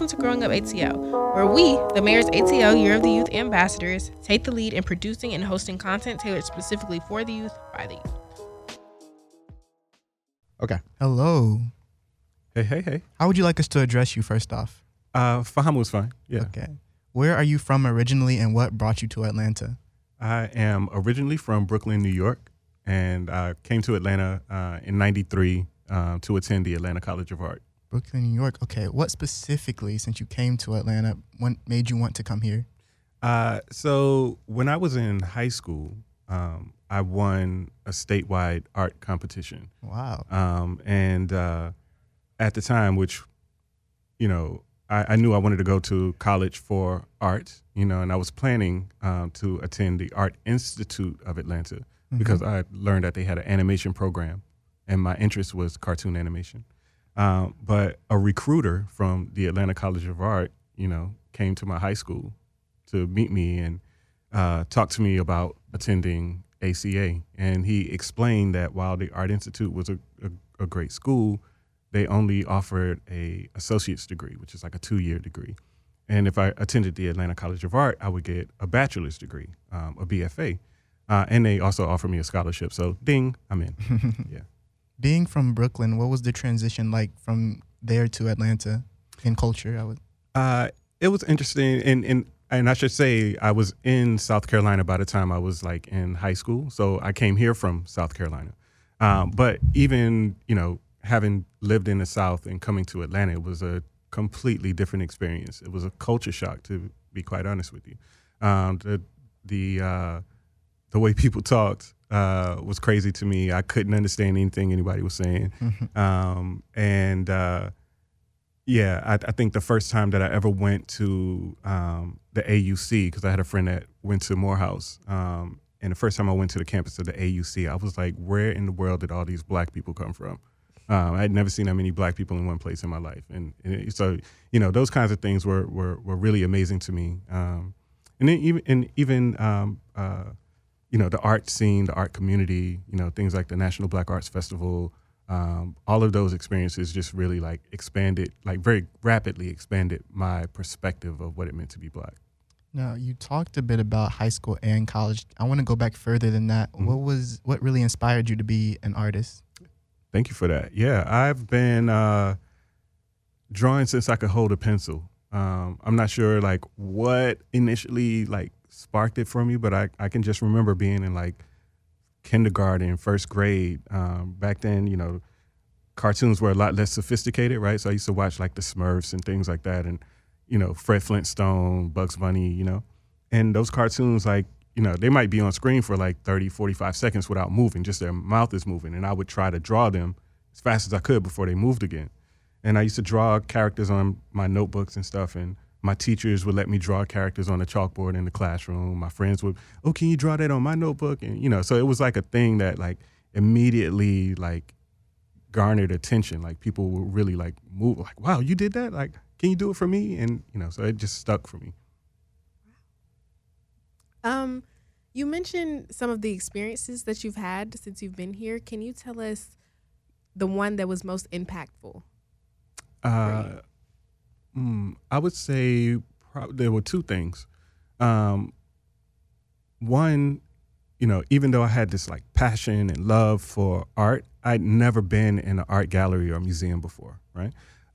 welcome to Growing Up ATL, where we, the Mayor's ATL Year of the Youth Ambassadors, take the lead in producing and hosting content tailored specifically for the youth by the youth. Okay. Hello. Hey. How would you like us to address you first off? Faham was fine. Yeah. Okay. Where are you from originally and what brought you to Atlanta? I am originally from Brooklyn, New York, and I came to Atlanta in '93 to attend the Atlanta College of Art. Brooklyn, New York. Okay. What specifically, since you came to Atlanta, what made you want to come here? So when I was in high school, I won a statewide art competition. Wow. And at the time, which, you know, I knew I wanted to go to college for art, you know, and I was planning to attend the Art Institute of Atlanta because I learned that they had an animation program and my interest was cartoon animation. But a recruiter from the Atlanta College of Art, you know, came to my high school to meet me and talk to me about attending ACA. And he explained that while the Art Institute was a great school, they only offered a associate's degree, which is like a 2-year degree. And if I attended the Atlanta College of Art, I would get a bachelor's degree, a BFA. And they also offered me a scholarship. So ding, I'm in. Yeah. Being from Brooklyn, what was the transition like from there to Atlanta in culture? It was interesting. And I should say I was in South Carolina by the time I was like in high school. So I came here from South Carolina. But even, you know, having lived in the South and coming to Atlanta, it was a completely different experience. It was a culture shock, to be quite honest with you. The way people talked was crazy to me. I couldn't understand anything anybody was saying. I think the first time that I ever went to the AUC, because I had a friend that went to Morehouse, and the first time I went to the campus of the AUC, I was like, where in the world did all these black people come from? I had never seen that many black people in one place in my life. And so, you know, those kinds of things were really amazing to me. And then even you know, the art scene, the art community, you know, things like the National Black Arts Festival, all of those experiences just really like very rapidly expanded my perspective of what it meant to be black. Now, you talked a bit about high school and college. I want to go back further than that. What really inspired you to be an artist? Thank you for that. Yeah, I've been drawing since I could hold a pencil. I'm not sure like what initially like sparked it for me, but I can just remember being in like kindergarten, first grade. Back then, you know, cartoons were a lot less sophisticated, right? So I used to watch like the Smurfs and things like that, and you know, Fred Flintstone, Bugs Bunny, you know, and those cartoons, like, you know, they might be on screen for like 30, 45 seconds without moving, just their mouth is moving. And I would try to draw them as fast as I could before they moved again. And I used to draw characters on my notebooks and stuff. And my teachers would let me draw characters on the chalkboard in the classroom. My friends would, oh, can you draw that on my notebook? And, you know, so it was like a thing that like immediately like garnered attention. Like people would really like move, like, wow, you did that? Like, can you do it for me? And, you know, so it just stuck for me. You mentioned some of the experiences that you've had since you've been here. Can you tell us the one that was most impactful? I would say there were two things. One, you know, even though I had this like passion and love for art, I'd never been in an art gallery or museum before, right?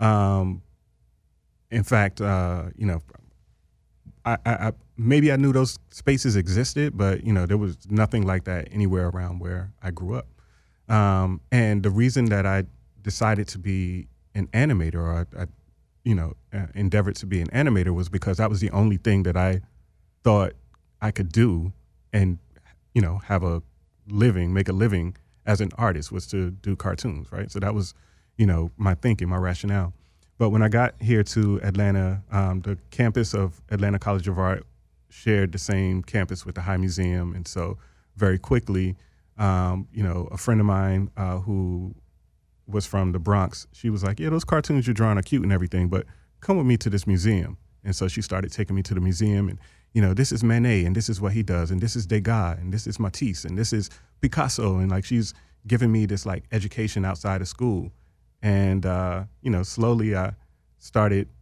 In fact, you know, I maybe I knew those spaces existed, but you know, there was nothing like that anywhere around where I grew up. And the reason that I decided to be an animator, or I endeavored to be an animator, was because that was the only thing that I thought I could do and, you know, make a living as an artist, was to do cartoons, right? So that was, you know, my thinking, my rationale. But when I got here to Atlanta, the campus of Atlanta College of Art shared the same campus with the High Museum. And so very quickly, you know, a friend of mine who was from the Bronx, she was like, yeah, those cartoons you're drawing are cute and everything, but come with me to this museum. And so she started taking me to the museum, and, you know, this is Manet, and this is what he does, and this is Degas, and this is Matisse, and this is Picasso. And like, she's giving me this like education outside of school. And, you know, slowly I started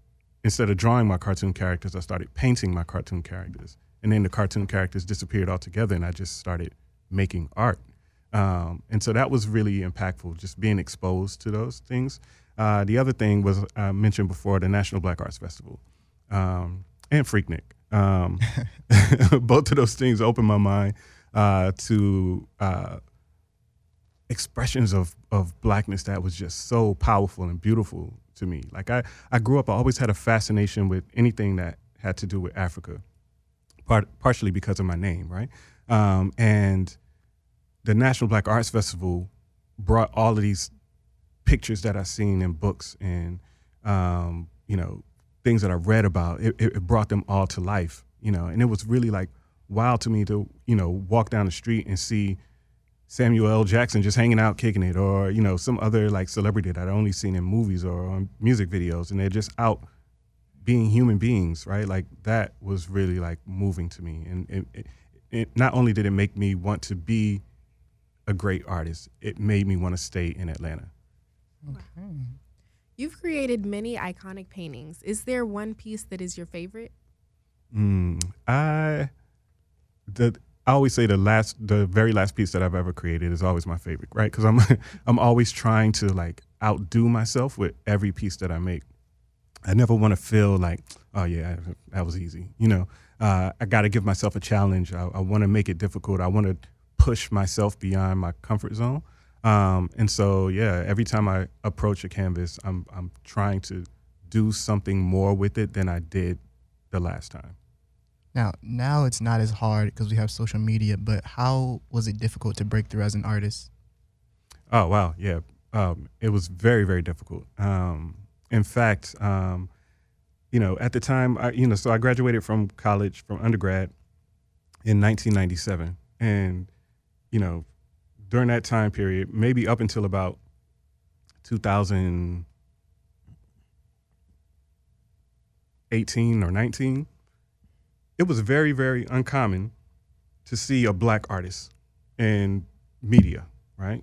instead of drawing my cartoon characters, I started painting my cartoon characters. And then the cartoon characters disappeared altogether, and I just started making art. And so that was really impactful, just being exposed to those things. The other thing was, I mentioned before, the National Black Arts Festival and Freaknik. Both of those things opened my mind to expressions of Blackness that was just so powerful and beautiful to me. Like I grew up, I always had a fascination with anything that had to do with Africa, partially because of my name, right? And the National Black Arts Festival brought all of these pictures that I've seen in books and, things that I read about. It brought them all to life, and it was really like wild to me to, walk down the street and see Samuel L. Jackson just hanging out, kicking it, or, some other like celebrity that I'd only seen in movies or on music videos, and they're just out being human beings, right? Like that was really like moving to me. And it not only did it make me want to be a great artist, it made me want to stay in Atlanta. Okay. You've created many iconic paintings. Is there one piece that is your favorite? I always say the very last piece that I've ever created is always my favorite, right? Because I'm always trying to like outdo myself with every piece that I make. I never want to feel like, oh yeah, that was easy. I got to give myself a challenge. I want to make it difficult. I want to push myself beyond my comfort zone. And so, yeah, every time I approach a canvas, I'm trying to do something more with it than I did the last time. Now it's not as hard because we have social media, but how was it difficult to break through as an artist? Oh, wow. Yeah. It was very, very difficult. In fact, at the time, so I graduated from college, from undergrad in 1997. And, during that time period, maybe up until about 2018 or 19, it was very, very uncommon to see a Black artist in media, right?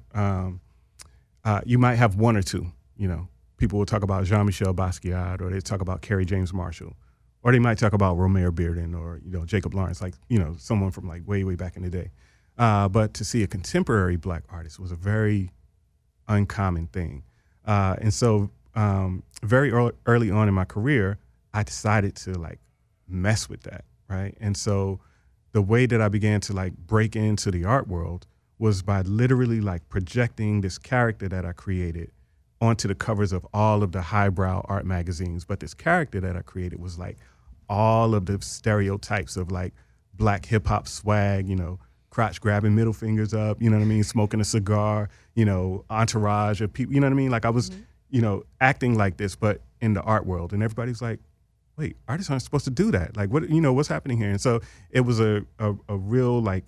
You might have one or two, people will talk about Jean-Michel Basquiat, or they talk about Kerry James Marshall, or they might talk about Romare Bearden or, Jacob Lawrence, like, someone from like way, way back in the day. But to see a contemporary Black artist was a very uncommon thing. And so very early on in my career, I decided to like mess with that, right? And so the way that I began to like break into the art world was by literally like projecting this character that I created onto the covers of all of the highbrow art magazines. But this character that I created was like all of the stereotypes of like Black hip hop swag, crotch grabbing, middle fingers up, smoking a cigar, entourage of people, Like I was, acting like this, but in the art world. And everybody's like, wait, artists aren't supposed to do that. Like, what, what's happening here? And so it was a real, like,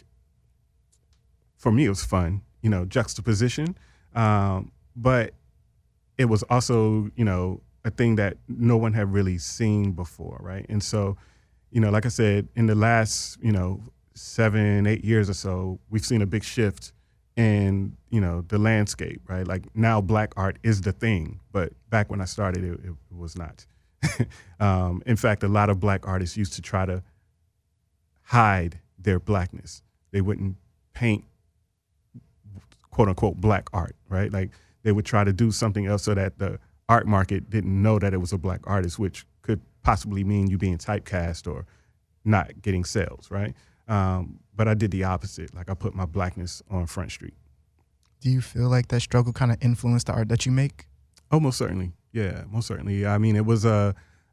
for me, it was fun, juxtaposition. But it was also, a thing that no one had really seen before, right? And so, like I said, in the last, 7-8 years or so, we've seen a big shift in, the landscape, right? Like now Black art is the thing, but back when I started, it was not. In fact, a lot of Black artists used to try to hide their Blackness. They wouldn't paint quote unquote Black art, right? Like they would try to do something else so that the art market didn't know that it was a Black artist, which could possibly mean you being typecast or not getting sales, right? But I did the opposite. Like I put my Blackness on Front Street. Do you feel like that struggle kind of influenced the art that you make? Oh, most certainly. Yeah, most certainly. I mean, it was a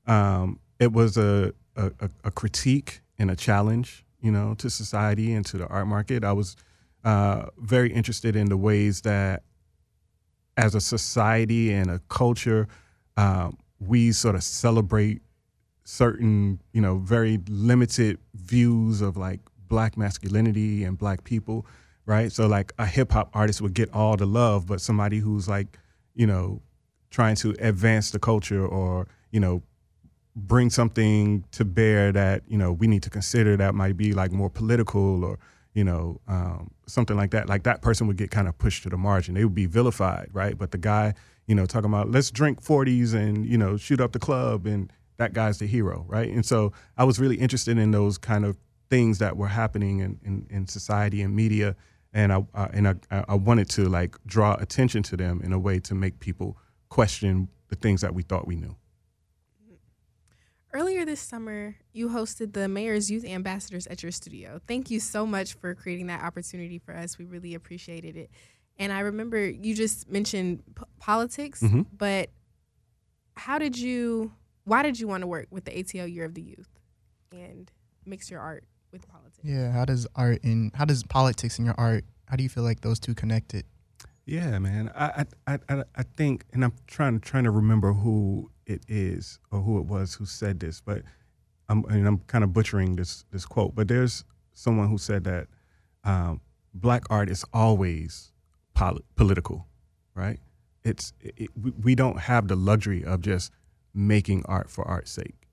critique and a challenge, to society and to the art market. I was very interested in the ways that as a society and a culture, we sort of celebrate certain, very limited views of like Black masculinity and Black people, right? So like a hip hop artist would get all the love, but somebody who's like, trying to advance the culture or, bring something to bear that, we need to consider that might be like more political or, something like that. Like that person would get kind of pushed to the margin. They would be vilified, right? But the guy, talking about let's drink 40s and, shoot up the club and that guy's the hero, right? And so I was really interested in those kind of things that were happening in society and media, and I wanted to like draw attention to them in a way to make people question the things that we thought we knew. Earlier this summer, you hosted the Mayor's Youth Ambassadors at your studio. Thank you so much for creating that opportunity for us. We really appreciated it. And I remember you just mentioned politics, but why did you want to work with the ATL Year of the Youth and mix your art with politics? Yeah, how does politics and your art, how do you feel like those two connected? Yeah, man. I think, and I'm trying to remember who it is or who it was who said this, but I'm kind of butchering this quote. But there's someone who said that Black art is always political, right? We don't have the luxury of just making art for art's sake.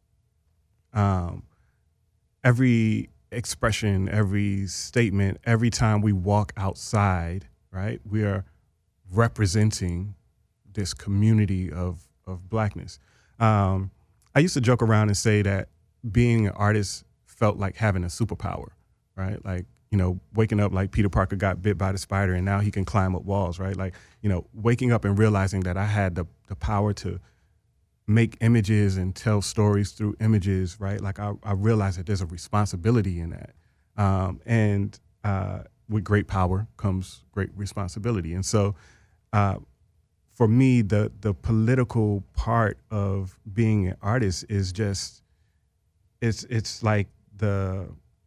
Every expression, every statement, every time we walk outside, right, we are representing this community of Blackness. I used to joke around and say that being an artist felt like having a superpower, right? Like, you know, waking up like Peter Parker got bit by the spider and now he can climb up walls, right? Like, you know, waking up and realizing that I had the power to make images and tell stories through images, right? Like I realized that there's a responsibility in that. And with great power comes great responsibility. And so for me, the political part of being an artist is just, it's like the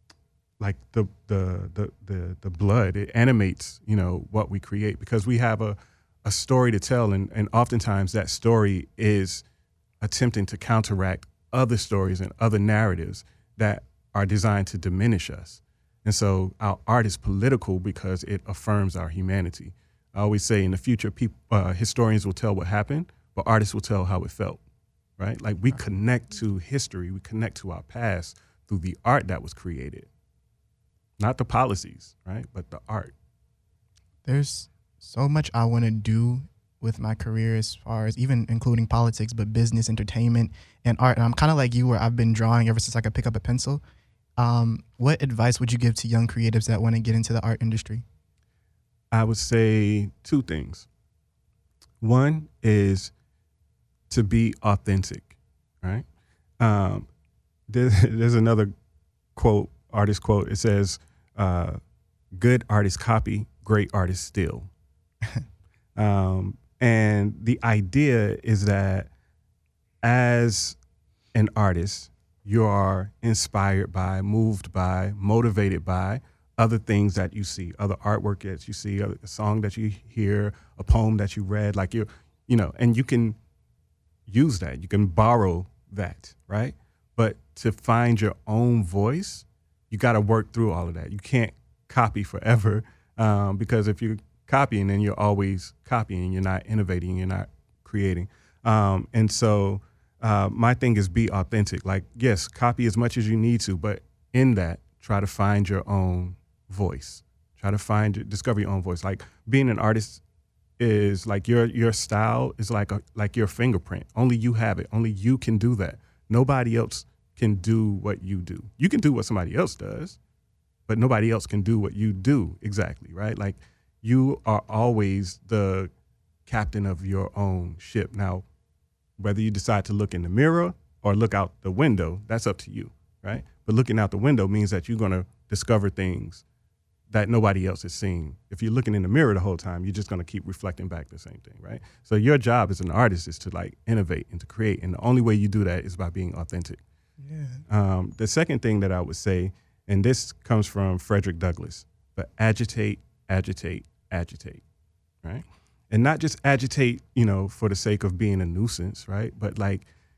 blood. It animates, you know, what we create because we have a story to tell, and oftentimes that story is attempting to counteract other stories and other narratives that are designed to diminish us. And so our art is political because it affirms our humanity. I always say in the future, historians will tell what happened, but artists will tell how it felt, right? Like we connect to history, we connect to our past through the art that was created. Not the policies, right? But the art. There's so much I want to do with my career as far as even including politics, but business, entertainment, and art. And I'm kind of like you where I've been drawing ever since I could pick up a pencil. What advice would you give to young creatives that want to get into the art industry? I would say two things. One is to be authentic, right? There's another quote, artist quote. It says, good artists copy, great artists steal. And the idea is that as an artist, you are inspired by, moved by, motivated by other things that you see, other artwork that you see, a song that you hear, a poem that you read, like and you can use that, you can borrow that, right? But to find your own voice, you got to work through all of that. You can't copy forever because if you're copying, then you're always copying, you're not innovating, you're not creating. And so my thing is be authentic. Like, yes, copy as much as you need to, but in that, try to find your own voice. Try to discover your own voice. Like being an artist is like your style is like your fingerprint. Only you have it. Only you can do that. Nobody else can do what you do. You can do what somebody else does, but nobody else can do what you do exactly, right? Like you are always the captain of your own ship. Now, whether you decide to look in the mirror or look out the window, that's up to you, right? But looking out the window means that you're going to discover things that nobody else is seeing. If you're looking in the mirror the whole time, you're just going to keep reflecting back the same thing, right? So your job as an artist is to like innovate and to create. And the only way you do that is by being authentic. Yeah. The second thing that I would say, and this comes from Frederick Douglass, but agitate, agitate, agitate, right? And not just agitate, for the sake of being a nuisance, right? But like,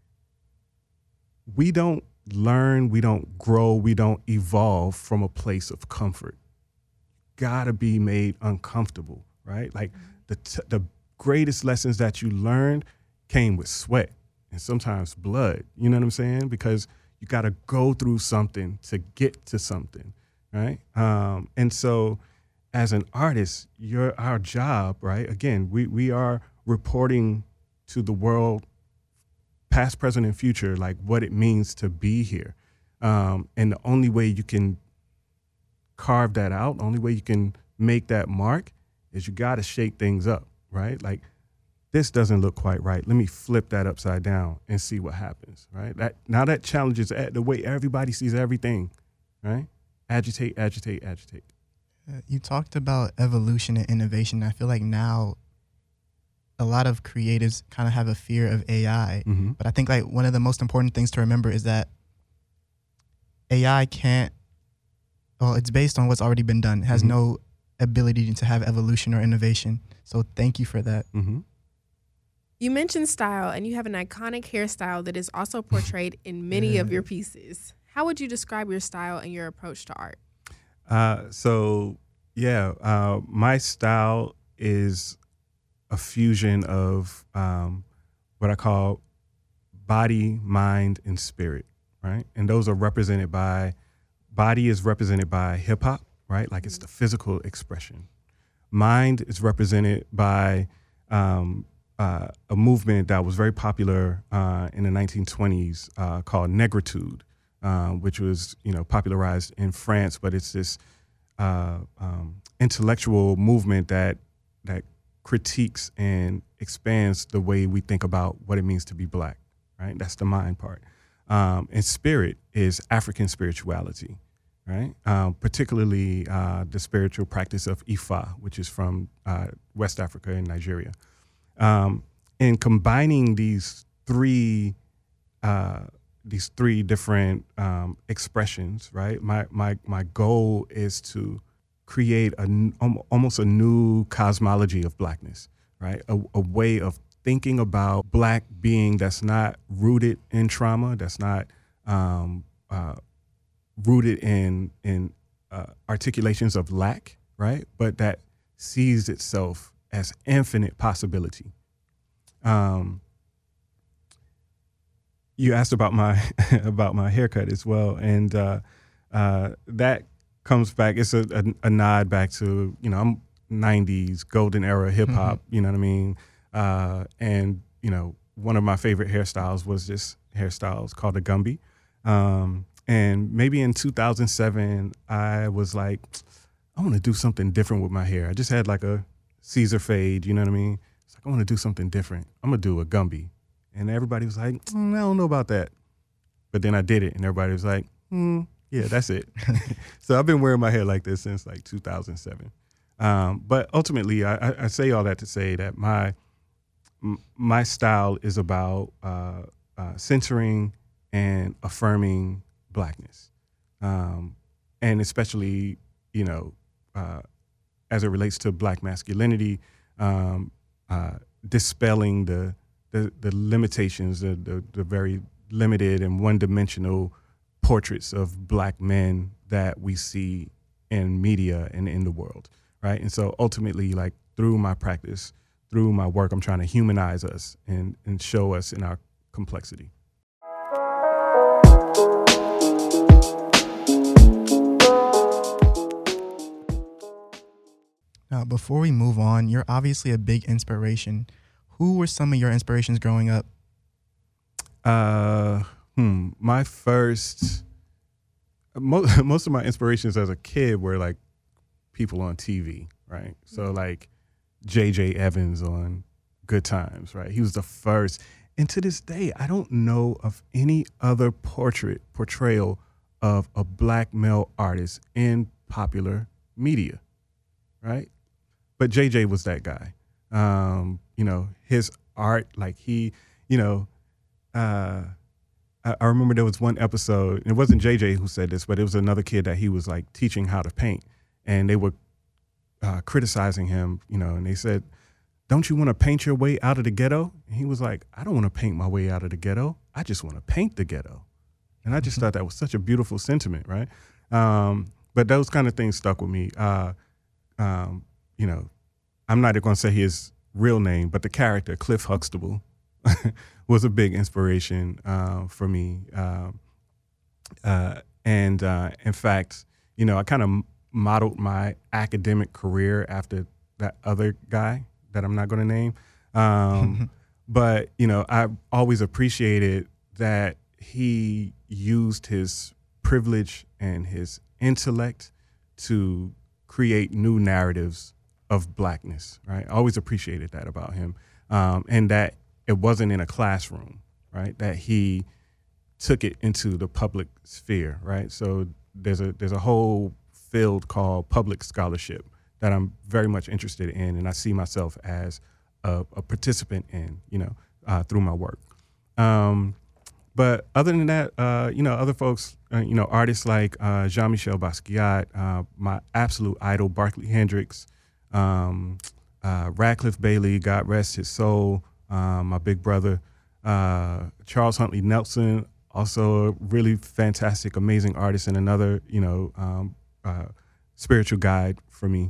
we don't learn, we don't grow, we don't evolve from a place of comfort. Gotta be made uncomfortable, right? Like the greatest lessons that you learned came with sweat and sometimes blood, you know what I'm saying? Because you gotta go through something to get to something, right? And so as an artist, our job, right? Again, we are reporting to the world past, present, and future, like what it means to be here. And the only way you can carve that out, the only way you can make that mark is you got to shake things up, right? Like, this doesn't look quite right. Let me flip that upside down and see what happens, right? That challenges the way everybody sees everything, right? Agitate, agitate, agitate. You talked about evolution and innovation. I feel like now a lot of creatives kind of have a fear of AI, but I think like one of the most important things to remember is that AI it's based on what's already been done. It has no ability to have evolution or innovation. So thank you for that. You mentioned style, and you have an iconic hairstyle that is also portrayed in many of your pieces. How would you describe your style and your approach to art? My style is a fusion of what I call body, mind, and spirit, right? And those are represented by, body is represented by hip hop, right? Like it's the physical expression. Mind is represented by a movement that was very popular in the 1920s called Negritude, which was, popularized in France, but it's this intellectual movement that critiques and expands the way we think about what it means to be Black, right? That's the mind part. And spirit is African spirituality, right? Particularly the spiritual practice of Ifa, which is from West Africa and Nigeria. And combining these three different expressions, right? My goal is to create almost a new cosmology of Blackness, right? A way of thinking about Black being that's not rooted in trauma, that's not rooted in articulations of lack, right? But that sees itself as infinite possibility. You asked about my about my haircut as well, and that comes back. It's a nod back to, I'm 90s golden era hip hop. You know what I mean? And one of my favorite hairstyles was this hairstyle. It's called a Gumby. And maybe in 2007, I was like, I want to do something different with my hair. I just had like a Caesar fade. You know what I mean? It's like, I want to do something different. I'm gonna do a Gumby. And everybody was like, I don't know about that. But then I did it, and everybody was like, yeah, that's it. So I've been wearing my hair like this since like 2007. But ultimately, I say all that to say that my style is about centering and affirming Blackness. And especially, as it relates to Black masculinity, dispelling the limitations, the very limited and one-dimensional portraits of Black men that we see in media and in the world, right? And so ultimately, like through my practice, through my work, I'm trying to humanize us and show us in our complexity. Now, before we move on, you're obviously a big inspiration. Who were some of your inspirations growing up? My first, most of my inspirations as a kid were like people on TV, right? So like J.J. Evans on Good Times, right? He was the first. And to this day, I don't know of any other portrayal of a Black male artist in popular media, right? But JJ was that guy. His art, like he, I remember there was one episode, and it wasn't JJ who said this, but it was another kid that he was like teaching how to paint, and they were criticizing him, and they said, don't you want to paint your way out of the ghetto? And he was like, I don't want to paint my way out of the ghetto. I just want to paint the ghetto. And I just thought that was such a beautiful sentiment, right? But those kind of things stuck with me. I'm not going to say his real name, but the character, Cliff Huxtable, was a big inspiration for me. In fact, I kind of modeled my academic career after that other guy that I'm not going to name. But, I always appreciated that he used his privilege and his intellect to create new narratives of Blackness, right? I always appreciated that about him. And that it wasn't in a classroom, right? That he took it into the public sphere, right? So there's a whole field called public scholarship that I'm very much interested in, and I see myself as a participant in, through my work. But other than that, other folks, artists like Jean-Michel Basquiat, my absolute idol, Barclay Hendricks, Radcliffe Bailey, God rest his soul, my big brother, Charles Huntley Nelson, also a really fantastic, amazing artist and another, spiritual guide for me.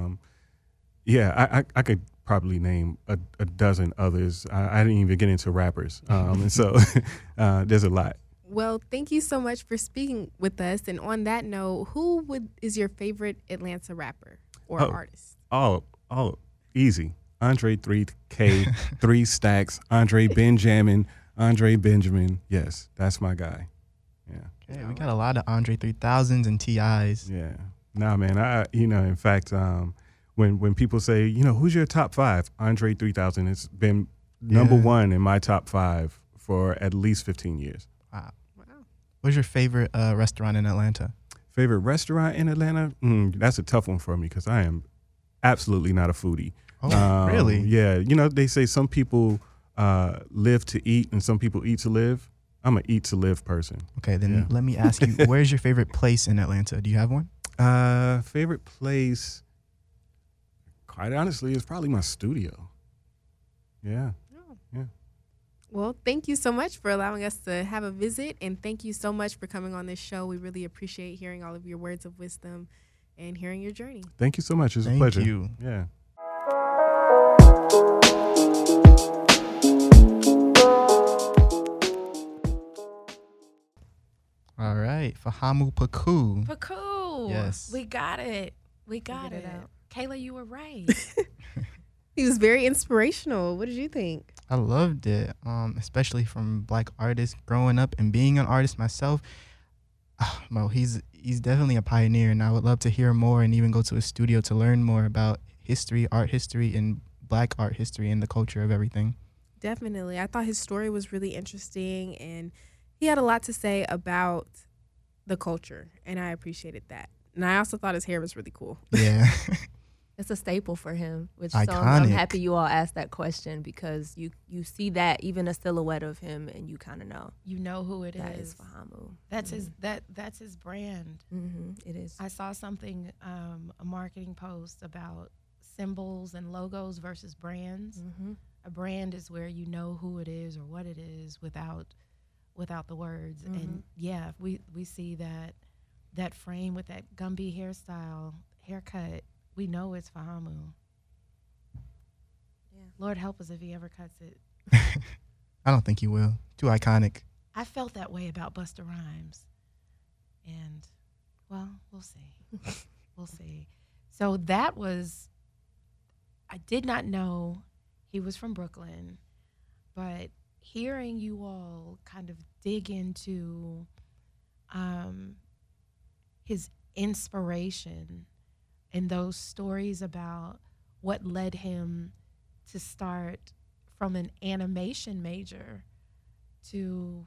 I could probably name a dozen others. I didn't even get into rappers. And so there's a lot. Well, thank you so much for speaking with us. And on that note, is your favorite Atlanta rapper or artist? Oh, easy. Andre 3K, 3 Stacks, Andre Benjamin. Yes, that's my guy. Yeah. Okay, we got a lot of Andre 3000s and TIs. Yeah. Nah, man. In fact, when people say, who's your top 5? Andre 3000 has been number 1 in my top 5 for at least 15 years. Wow. What's your favorite restaurant in Atlanta? Favorite restaurant in Atlanta? That's a tough one for me because I am absolutely not a foodie. Oh, really? Yeah. They say some people live to eat and some people eat to live. I'm an eat to live person. Okay, then let me ask you, where's your favorite place in Atlanta? Do you have one? Favorite place, quite honestly, is probably my studio. Yeah. Yeah. Well, thank you so much for allowing us to have a visit, and thank you so much for coming on this show. We really appreciate hearing all of your words of wisdom and hearing your journey. Thank you so much. It's a pleasure. Thank you. Yeah. All right, Fahamu Paku. Paku. Yes. We got it. We got it. Kayla, you were right. He was very inspirational. What did you think? I loved it, especially from Black artists growing up and being an artist myself. Mo, he's definitely a pioneer, and I would love to hear more and even go to a studio to learn more about history, art history, and Black art history and the culture of everything. Definitely. I thought his story was really interesting, and he had a lot to say about the culture, and I appreciated that. And I also thought his hair was really cool. Yeah. It's a staple for him, which Iconic. So I'm happy you all asked that question because you see that, even a silhouette of him, and you kind of know. You know who it that is. is Fahamu. That's that's his brand. It is. I saw something, a marketing post about symbols and logos versus brands. A brand is where you know who it is or what it is without the words. And yeah, we see that frame with that Gumby haircut. We know it's Fahamu. Yeah. Lord help us if he ever cuts it. I don't think he will. Too iconic. I felt that way about Busta Rhymes. And, well, we'll see. We'll see. So I did not know he was from Brooklyn, but hearing you all kind of dig into his inspiration and those stories about what led him to start from an animation major to,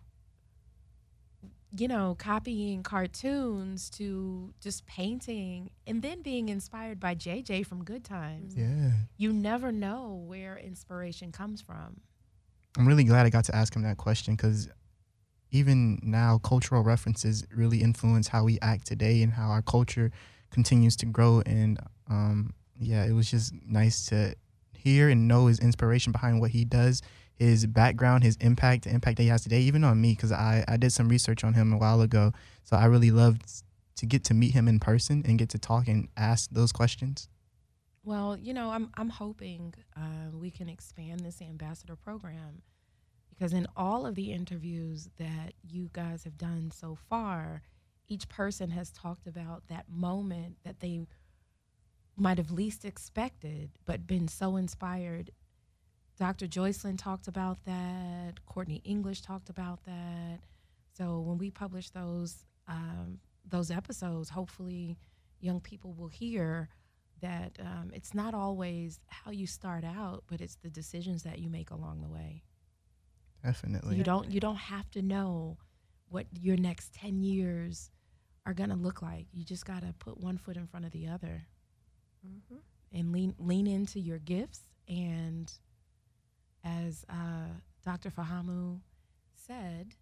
copying cartoons to just painting and then being inspired by JJ from Good Times. Yeah. You never know where inspiration comes from. I'm really glad I got to ask him that question because even now, cultural references really influence how we act today and how our culture continues to grow. And it was just nice to hear and know his inspiration behind what he does, his background, his impact, the impact that he has today, even on me, because I did some research on him a while ago. So I really loved to get to meet him in person and get to talk and ask those questions. Well, I'm hoping we can expand this ambassador program because in all of the interviews that you guys have done so far, each person has talked about that moment that they might have least expected but been so inspired Dr. Joycelyn talked about that. Courtney English talked about that. So when we publish those episodes, hopefully young people will hear that it's not always how you start out, but it's the decisions that you make along the way. Definitely. You don't have to know what your next 10 years are going to look like. You just got to put one foot in front of the other and lean into your gifts. And as Dr. Fahamu said,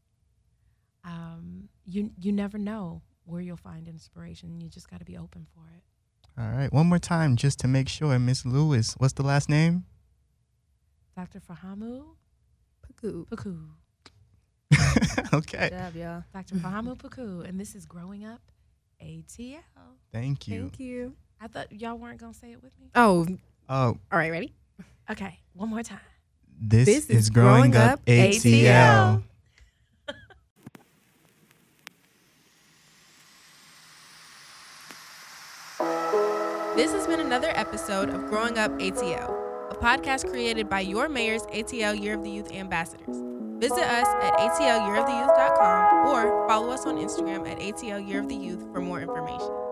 you never know where you'll find inspiration. You just got to be open for it. All right. One more time, just to make sure. Miss Lewis, what's the last name? Dr. Fahamu Paku. Paku. Okay. Good job, y'all. Dr. Fahamu Paku. And this is Growing Up ATL. Thank you. Thank you. I thought y'all weren't going to say it with me. Oh, Oh, all right, ready? Okay, one more time. this is Growing Up ATL. This has been another episode of Growing Up ATL, a podcast created by your mayor's ATL Year of the Youth ambassadors. Visit us at atlyearoftheyouth.com or follow us on Instagram at ATL Year of the Youth for more information.